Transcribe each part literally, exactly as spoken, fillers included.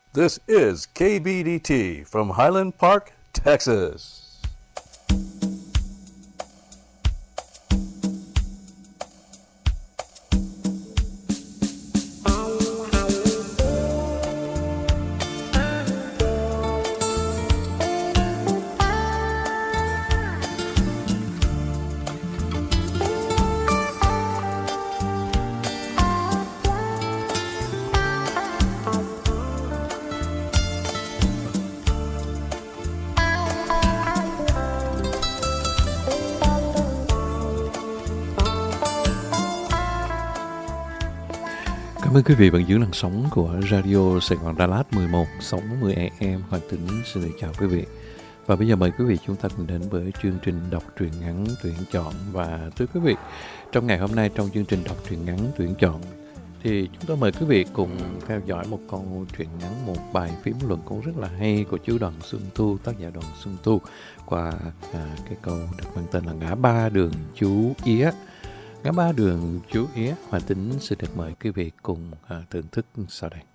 This is K B D T from Highland Park, Texas. Cảm ơn quý vị bạn giữ làn sóng của Radio Sài Gòn Đà Lạt mười một sáu mươi a em. Hoàng Tính xin được chào quý vị. Và bây giờ mời quý vị chúng ta cùng đến với chương trình đọc truyện ngắn tuyển chọn. Và thưa quý vị, trong ngày hôm nay trong chương trình đọc truyện ngắn tuyển chọn thì chúng tôi mời quý vị cùng theo dõi một câu truyện ngắn, một bài phím luận cũng rất là hay của chú Đoàn Xuân Tu, tác giả Đoàn Xuân Tu, qua à, cái câu được mang tên là Ngã Ba Đường Chú Yế. Ngã Ba Đường Chú Yế. Hoàng Tính xin được mời quý vị cùng à, thưởng thức sau đây.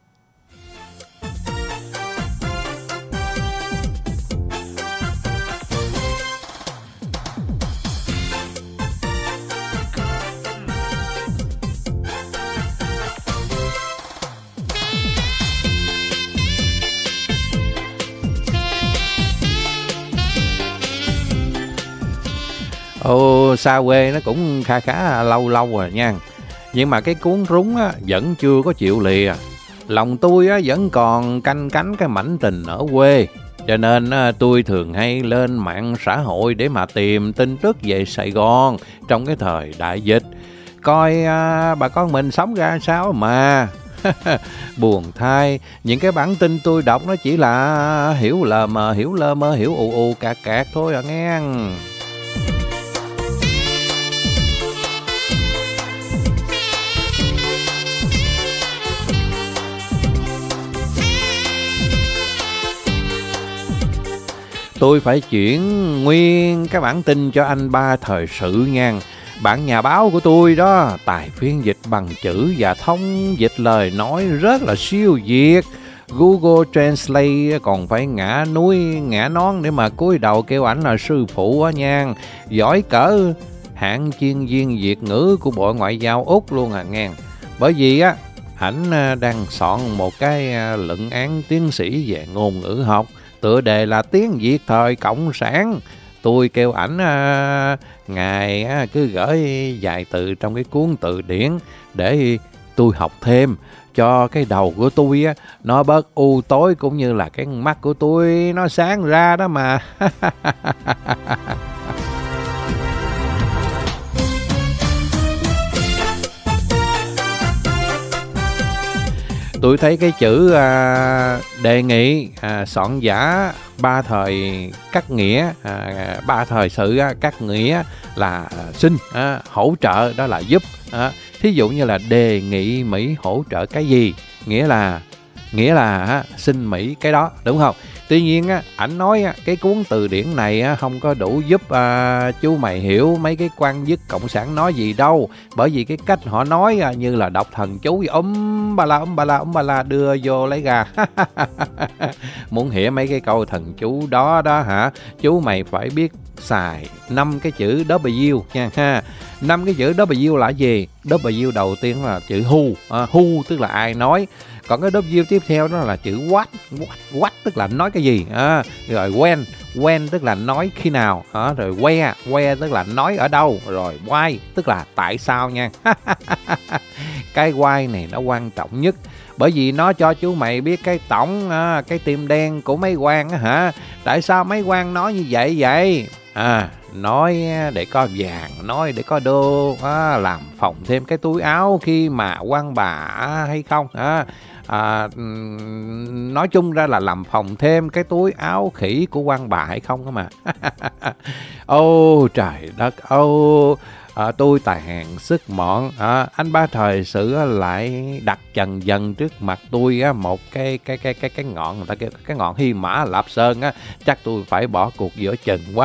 Ồ, xa quê nó cũng khá khá lâu lâu rồi nha. Nhưng mà cái cuốn rúng á, vẫn chưa có chịu lìa. Lòng tôi á, vẫn còn canh cánh cái mảnh tình ở quê. Cho nên á, tôi thường hay lên mạng xã hội để mà tìm tin tức về Sài Gòn trong cái thời đại dịch. Coi à, bà con mình sống ra sao mà. Buồn thay, những cái bản tin tôi đọc nó chỉ là hiểu lờ mờ, hiểu lơ mơ, hiểu ù ù cạc cạc thôi à nghe. Tôi phải chuyển nguyên cái bản tin cho anh Ba Thời Sự nha. Bản nhà báo của tôi đó, tài phiên dịch bằng chữ và thông dịch lời nói rất là siêu việt. Google Translate còn phải ngã núi ngã nón để mà cúi đầu kêu ảnh là sư phụ á nha. Giỏi cỡ hạng chuyên viên Việt ngữ của Bộ Ngoại giao Úc luôn à nghe. Bởi vì á, ảnh đang soạn một cái luận án tiến sĩ về ngôn ngữ học, tựa đề là Tiếng Việt thời Cộng sản. Tôi kêu ảnh à, ngài à, cứ gửi vài từ trong cái cuốn từ điển để tôi học thêm, cho cái đầu của tôi á, nó bớt u tối, cũng như là cái mắt của tôi nó sáng ra đó mà. Tôi thấy cái chữ à, đề nghị à, soạn giả Ba Thời cắt nghĩa, à, Ba Thời Sự à, cắt nghĩa là à, xin à, hỗ trợ, đó là giúp. À, thí dụ như là đề nghị Mỹ hỗ trợ cái gì, nghĩa là nghĩa là à, xin Mỹ cái đó, đúng không? Tuy nhiên á, ảnh nói á, cái cuốn từ điển này á, không có đủ giúp à, chú mày hiểu mấy cái quan chức cộng sản nói gì đâu. Bởi vì cái cách họ nói à, như là đọc thần chú, ấm ba la ấm ba la ấm ba la đưa vô lấy gà. Muốn hiểu mấy cái câu thần chú đó đó hả, chú mày phải biết xài năm cái chữ W nha ha. Năm cái chữ W là gì? W đầu tiên là chữ who, à, who tức là ai nói. Còn cái W tiếp theo đó là chữ what, what, what tức là nói cái gì. À, rồi when, when tức là nói khi nào. À, rồi where, where tức là nói ở đâu. Rồi why tức là tại sao nha. Cái why này nó quan trọng nhất, bởi vì nó cho chú mày biết cái tổng, à, cái tim đen của mấy quan á hả. Tại sao mấy quan nói như vậy vậy? À, nói để có vàng, nói để có đô, à, làm phồng thêm cái túi áo khi mà quan bà hay không. À, à, nói chung ra là làm phồng thêm cái túi áo khỉ của quan bà hay không đó mà. Ô trời đất, ô à, tôi tài hàng sức mọn. À, anh Ba Thời Sự lại đặt dần dần trước mặt tôi á, một cái cái cái cái cái ngọn, người ta kêu cái ngọn Hy Mã Lạp Sơn á, chắc tôi phải bỏ cuộc giữa chừng quá.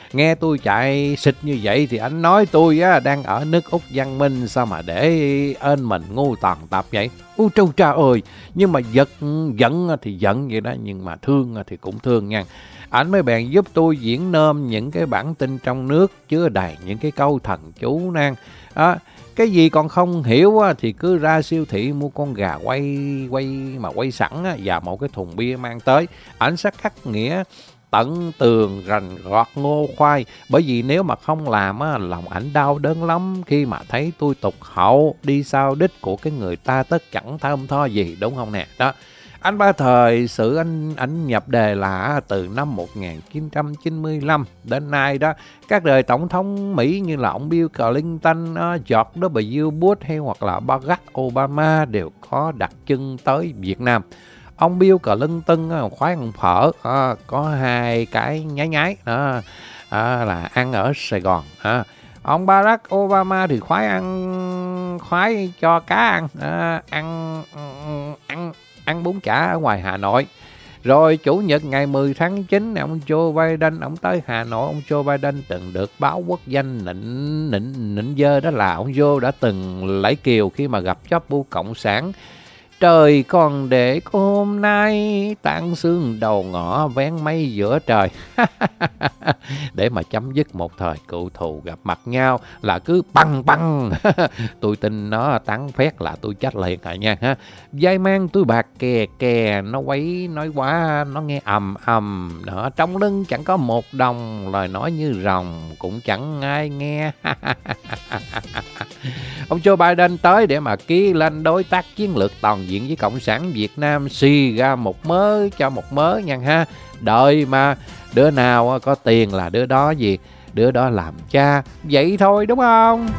Nghe tôi chạy xịt như vậy thì anh nói tôi á đang ở nước Úc văn minh, sao mà để ơn mình ngu toàn tập vậy? Ôi trâu cha ơi, nhưng mà giật giận thì giận vậy đó, nhưng mà thương thì cũng thương nha. Ảnh mới bèn giúp tôi diễn nôm những cái bản tin trong nước chứa đầy những cái câu thần chú nan. Đó, cái gì còn không hiểu á, thì cứ ra siêu thị mua con gà quay quay mà quay sẵn á, và một cái thùng bia mang tới. Ảnh sẽ khắc nghĩa tận tường rành gọt ngô khoai, bởi vì nếu mà không làm á, lòng ảnh đau đớn lắm khi mà thấy tôi tụt hậu đi sau đích của cái người ta tất chẳng thơm tho gì, đúng không nè? Đó, anh Ba thời sự anh ảnh nhập đề là từ năm một nghìn chín trăm chín mươi lăm đến nay đó, các đời tổng thống Mỹ như là ông Bill Clinton, George W. Bush hay hoặc là Barack Obama đều có đặt chân tới Việt Nam. Ông Bill Clinton khoái ăn phở, à, có hai cái nhái nhái đó, à, là ăn ở Sài Gòn. À. Ông Barack Obama thì khoái ăn khoái cho cá ăn, à, ăn ăn ăn bún chả ở ngoài Hà Nội. Rồi chủ nhật ngày mười tháng chín, ông Joe Biden ông tới Hà Nội. Ông Joe Biden từng được báo quốc danh nịnh nịnh nịnh dơ, đó là ông Joe đã từng lấy kiều khi mà gặp chóp bu cộng sản. Trời còn để có hôm nay, tan sương đầu ngõ vén mây giữa trời. Để mà chấm dứt một thời cựu thù gặp mặt nhau là cứ băng băng. Tôi tin nó tán phét là tôi chết liền rồi nha. Ha. Dây mang túi bạc kè kè, nó quấy nói quá, nó nghe ầm ầm. Đó, trong lưng chẳng có một đồng, lời nói như rồng cũng chẳng ai nghe. Ông Joe Biden tới để mà ký lên đối tác chiến lược toàn diện với Cộng sản Việt Nam, xì ra một mớ cho một mớ nha ha. Đợi mà đứa nào có tiền là đứa đó gì, đứa đó làm cha, vậy thôi đúng không?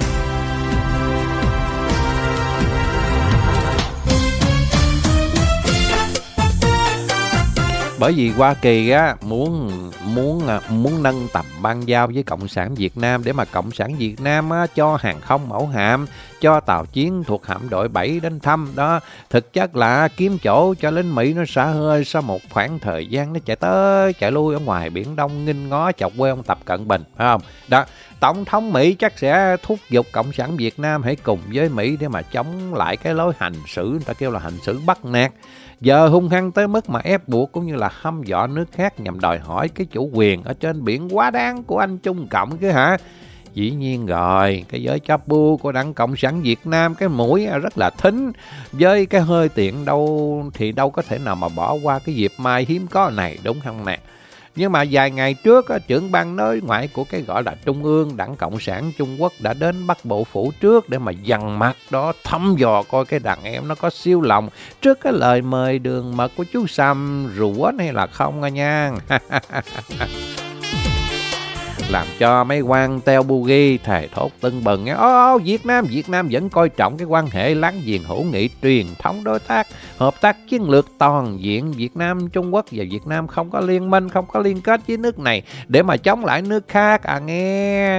Bởi vì Hoa Kỳ á muốn muốn muốn nâng tầm bang giao với Cộng sản Việt Nam để mà Cộng sản Việt Nam á, cho hàng không mẫu hạm, cho tàu chiến thuộc hạm đội bảy đến thăm đó. Thực chất là kiếm chỗ cho lính Mỹ nó xả hơi sau một khoảng thời gian nó chạy tới chạy lui ở ngoài Biển Đông nghinh ngó chọc quê ông Tập Cận Bình, phải không? Đó, Tổng thống Mỹ chắc sẽ thúc giục Cộng sản Việt Nam hãy cùng với Mỹ để mà chống lại cái lối hành xử, người ta kêu là hành xử bắt nạt. Giờ hung hăng tới mức mà ép buộc cũng như là hăm dọa nước khác nhằm đòi hỏi cái chủ quyền ở trên biển quá đáng của anh Trung Cộng chứ hả? Dĩ nhiên rồi, cái giới chắp bu của Đảng Cộng sản Việt Nam cái mũi rất là thính, với cái hơi tiện đâu thì đâu có thể nào mà bỏ qua cái dịp mai hiếm có này, đúng không nè? Nhưng mà vài ngày trước, trưởng ban đối ngoại của cái gọi là Trung ương Đảng Cộng sản Trung Quốc đã đến Bắc Bộ Phủ trước để mà dằn mặt đó, thăm dò coi cái đàn em nó có siêu lòng trước cái lời mời đường mật của chú Sam rủa hay là không à nha. Làm cho mấy quan teo bugi thề thốt tưng bừng. Ô, Việt Nam, Việt Nam vẫn coi trọng cái quan hệ láng giềng hữu nghị truyền thống đối tác, hợp tác chiến lược toàn diện. Việt Nam, Trung Quốc và Việt Nam không có liên minh, không có liên kết với nước này để mà chống lại nước khác à nghe.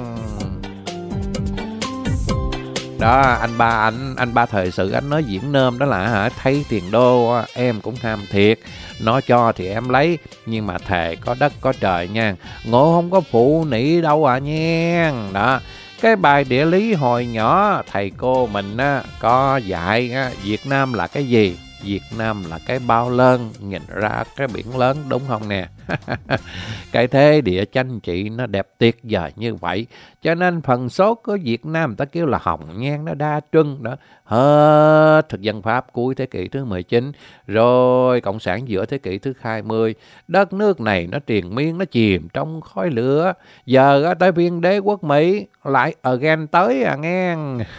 Đó, anh ba anh anh ba thời sự anh nói diễn nôm đó là hả, thấy tiền đô em cũng ham thiệt, nó cho thì em lấy, nhưng mà thề có đất có trời nha, ngộ không có phụ nỉ đâu à nha. Đó, cái bài địa lý hồi nhỏ thầy cô mình á, có dạy á, Việt Nam là cái gì? Việt Nam là cái bao lớn nhìn ra cái biển lớn, đúng không nè? Cái thế địa chánh trị nó đẹp tuyệt vời như vậy, cho nên phần số của Việt Nam người ta kêu là hồng nhan nó đa trưng đó. Hết thực dân Pháp cuối thế kỷ thứ mười chín, rồi Cộng sản giữa thế kỷ thứ hai mươi, đất nước này nó triền miên, nó chìm trong khói lửa. Giờ tới phiên đế quốc Mỹ lại again tới à nghe.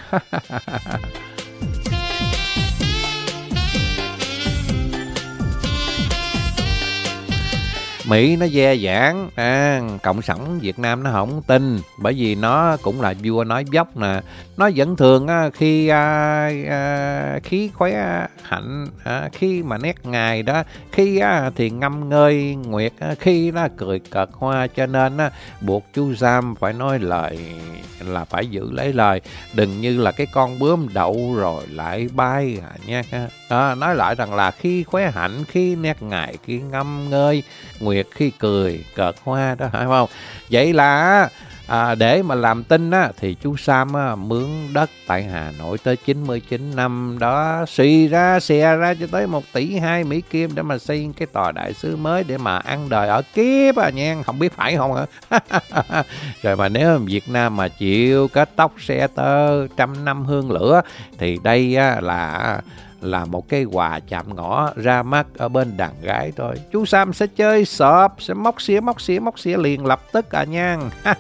Mỹ nó dè dãn, à, Cộng sản Việt Nam nó không tin, bởi vì nó cũng là vua nói dốc nè. Nó vẫn thường á, khi à, à, khí khóe hạnh, à, khi mà nét ngày đó, khi á, thì ngâm ngơi nguyệt, á, khi nó cười cợt hoa, cho nên á, buộc chú Sam phải nói lời là phải giữ lấy lời, đừng như là cái con bướm đậu rồi lại bay à, nha. Đó, nói lại rằng là khi khóe hạnh, khi nét ngày, khi ngâm ngơi nguyệt biệt khi cười cợt hoa đó, phải không? Vậy là à, để mà làm tin á, thì chú Sam á, mướn đất tại Hà Nội tới chín mươi chín năm đó, xì ra xè ra cho tới một tỷ hai Mỹ Kim để mà xây cái tòa đại sứ mới để mà ăn đời ở kiếp à nha, không biết phải không hả? Rồi mà nếu Việt Nam mà chịu kết tóc xe tơ trăm năm hương lửa thì đây á, là là một cái quà chạm ngõ ra mắt ở bên đàn gái thôi. Chú Sam sẽ chơi sọp, sẽ móc xía móc xía móc xía liền lập tức à nha.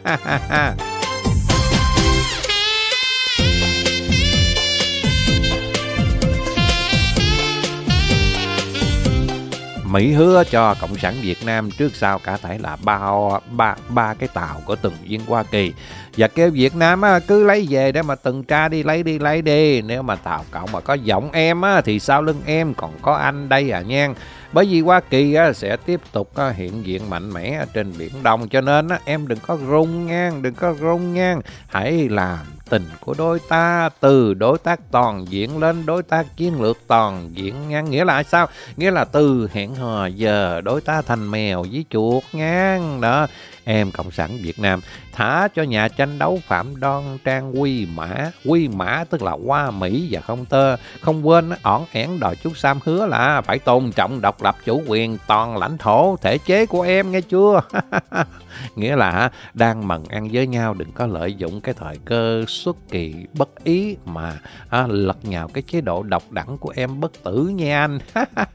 Mỹ hứa cho Cộng sản Việt Nam trước sau cả thể là bao ba ba cái tàu của từng viên Hoa Kỳ, và kêu Việt Nam á, cứ lấy về để mà tuần tra đi, lấy đi lấy đi. Nếu mà tàu cậu mà có giọng em á, thì sau lưng em còn có anh đây à nha. Bởi vì Hoa Kỳ á, sẽ tiếp tục á, hiện diện mạnh mẽ ở trên Biển Đông, cho nên á, em đừng có run nha, đừng có run nha. Hãy làm tình của đôi ta từ đối tác toàn diện lên đối tác chiến lược toàn diện nha. Nghĩa là sao? Nghĩa là từ hẹn hò giờ đối tác thành mèo với chuột nha. Đó, em Cộng sản Việt Nam thả cho nhà tranh đấu Phạm Đoan Trang quy mã. Quy mã tức là Hoa Mỹ và không tơ. Không quên ỏn ẻn đòi chú Sam hứa là phải tôn trọng độc lập chủ quyền toàn lãnh thổ thể chế của em, nghe chưa? Nghĩa là đang mần ăn với nhau, đừng có lợi dụng cái thời cơ xuất kỳ bất ý mà à, lật nhào cái chế độ độc đẳng của em bất tử nha anh.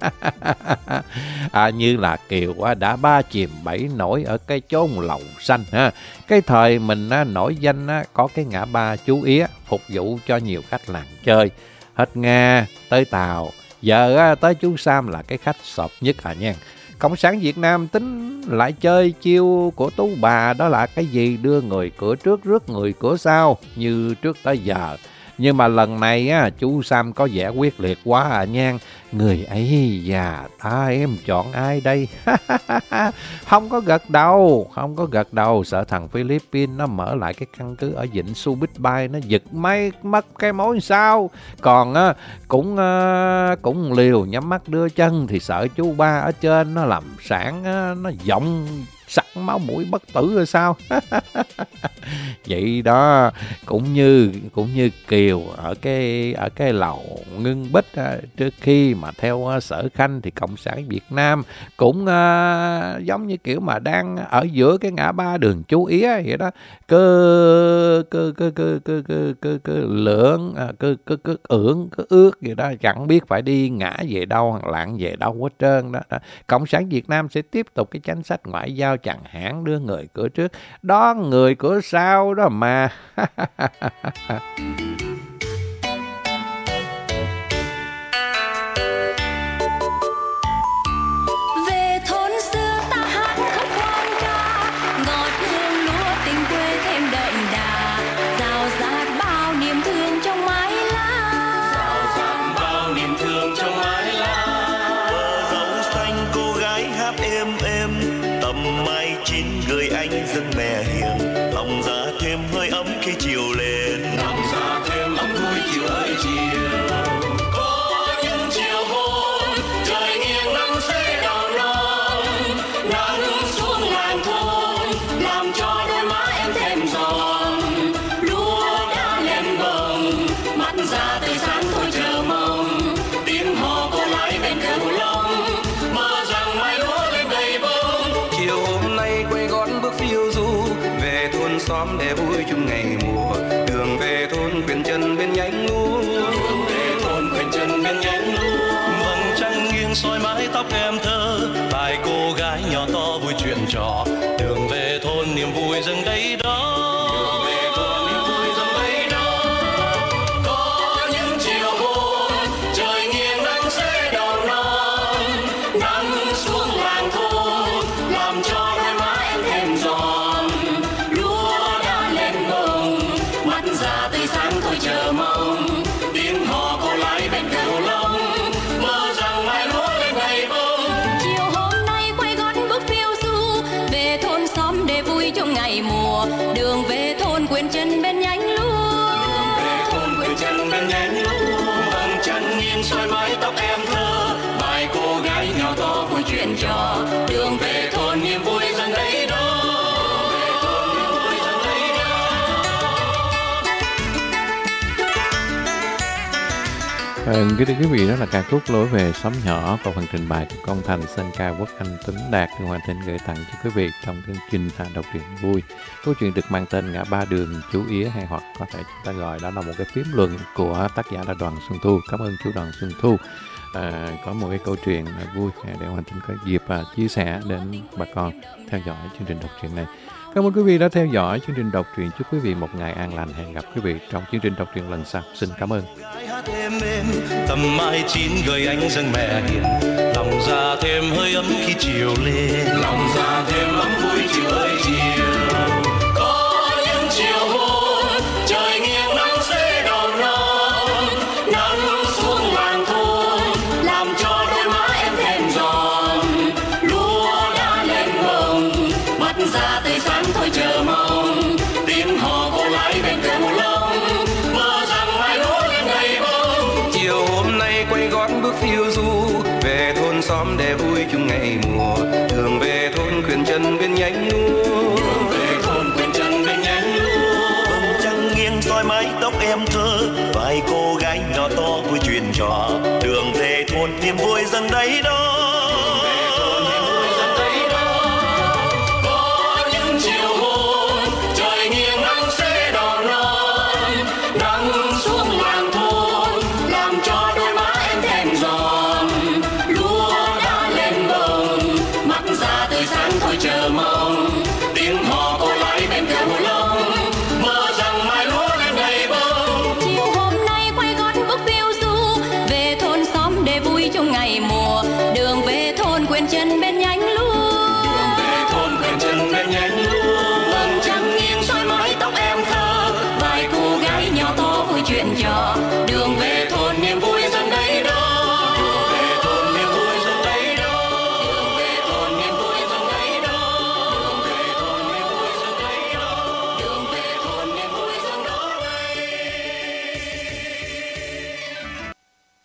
À, như là Kiều đã ba chìm bảy nổi ở cái chốn lầu xanh ha. Cái thời mình á, nổi danh á, có cái ngã ba Chú Yế phục vụ cho nhiều khách làng chơi, hết Nga tới Tàu, giờ á, tới chú Sam là cái khách sộp nhất à nha. Cộng sản Việt Nam tính lại chơi chiêu của Tú Bà, đó là cái gì đưa người cửa trước rước người cửa sau như trước tới giờ. Nhưng mà lần này á, chú Sam có vẻ quyết liệt quá à nha. Người ấy già ta em chọn ai đây? Không có gật đầu, không có gật đầu. Sợ thằng Philippines nó mở lại cái căn cứ ở vịnh Subic Bay, nó giật máy mất cái mối sao. Còn á, cũng á, cũng liều nhắm mắt đưa chân, thì sợ chú ba ở trên nó làm sản á, nó giọng sặc máu mũi bất tử rồi sao? Vậy đó, cũng như cũng như Kiều ở cái ở cái lầu Ngưng Bích á, trước khi mà theo uh, Sở Khanh thì Cộng sản Việt Nam cũng uh, giống như kiểu mà đang ở giữa cái ngã ba đường Chú Yế vậy đó, cứ cứ cứ cứ cứ cứ cứ cứ lưỡng cứ cứ cứ ưỡng cứ ước vậy đó, chẳng biết phải đi ngã về đâu hoặc lạng về đâu hết trơn đó, đó. Cộng sản Việt Nam sẽ tiếp tục cái chính sách ngoại giao chẳng hạn, đưa người cửa trước đón người cửa sau đó mà. Về thôn xưa ta hát khúc hoang ca, ngọt hương lúa tình quê thêm đậm đà, rào rạt bao niềm thương trong mái lá, rào rạt bao niềm thương trong mái lá. Bờ dâu xanh cô gái hát êm êm, tầm mai chín người anh dâng mẹ hiền, lòng ra thêm hơi ấm khi chiều lên, lòng ra thêm ấm vui chiều ơi chiều. Có những chiều hôm trời nghiêng nắng sẽ đỏ non, nắng xuống làng thôn làm cho đôi má em thêm giòn, lúa đã lên bồng mắt ra tươi sáng thôi chờ mong, tiếng hò cô lái bên cầu long mơ rằng mai lúa lên đầy bông. Chiều hôm nay quay gót bước phiêu du về thôn xóm để vui chung ngày mùa, đường về thôn quyền chân bên nhánh lúa, đường về thôn quyền chân bên nhánh lúa. Vầng trăng nghiêng soi mái tóc em thơ, tai cô gái nhỏ to vui chuyện trò, đường về thôn niềm vui dâng đây đó. Đường về thôn niềm vui dâng đây đó. Có những chiều hôm trời nghiêng nắng sẽ đỏ non, nắng xuống làng thôn làm cho đôi má em thêm giòn, lúa đã lên bồng mắt ra tươi sáng thôi chờ mong, tiếng hò cô lái bên cầu long mơ rằng mai lúa lên đầy bông. chiều hôm nay quay gót bước phiêu du về thôn xóm để vui trong ngày mùa, À, kính thưa quý vị, đó là ca khúc Lối về xóm nhỏ qua phần trình bày của Công Thành, Sơn Ca, Quốc Anh, Tuấn Đạt hoàn thành gửi tặng cho quý vị trong chương trình à, đọc truyện vui. Câu chuyện được mang tên Ngã Ba Đường Chú Ía, hay hoặc có thể chúng ta gọi đó là một cái phím luận của tác giả là Đoàn Xuân Thu. Cảm ơn chú Đoàn Xuân Thu. À, có một cái câu chuyện vui để hoàn thành có dịp à, chia sẻ đến bà con theo dõi chương trình đọc truyện này. Cảm ơn quý vị đã theo dõi chương trình đọc truyện. Chúc quý vị một ngày an lành. Hẹn gặp quý vị trong chương trình đọc truyện lần sau. Xin cảm ơn. Êm êm, tầm mai chín gửi anh dâng mẹ hiền, lòng ra thêm hơi ấm khi chiều lên, lòng ra thêm ấm vui chiều ơi chiều. Có những chiều hôn trời nghiêng nắng sẽ đòn non, nắng xuống làng thôn làm cho đôi má em thêm giòn. Lúa đã lên bồng, mặt ra tươi sáng thôi chờ mong, tiếng hò cô gái bên cạnh một lông, mơ rằng mai lúa lên đầy bông. Chiều hôm nay quay gót bước phiêu du về thôn xóm để vui chung ngày mùa, đường về thôn khuyên chân bên nhánh lúa, đường về thôn khuyên chân bên nhánh lúa. Vầng trăng nghiêng soi mái tóc em thơ, vài cô gái nhỏ to vui chuyện trò, đường về thôn niềm vui dần đấy đó.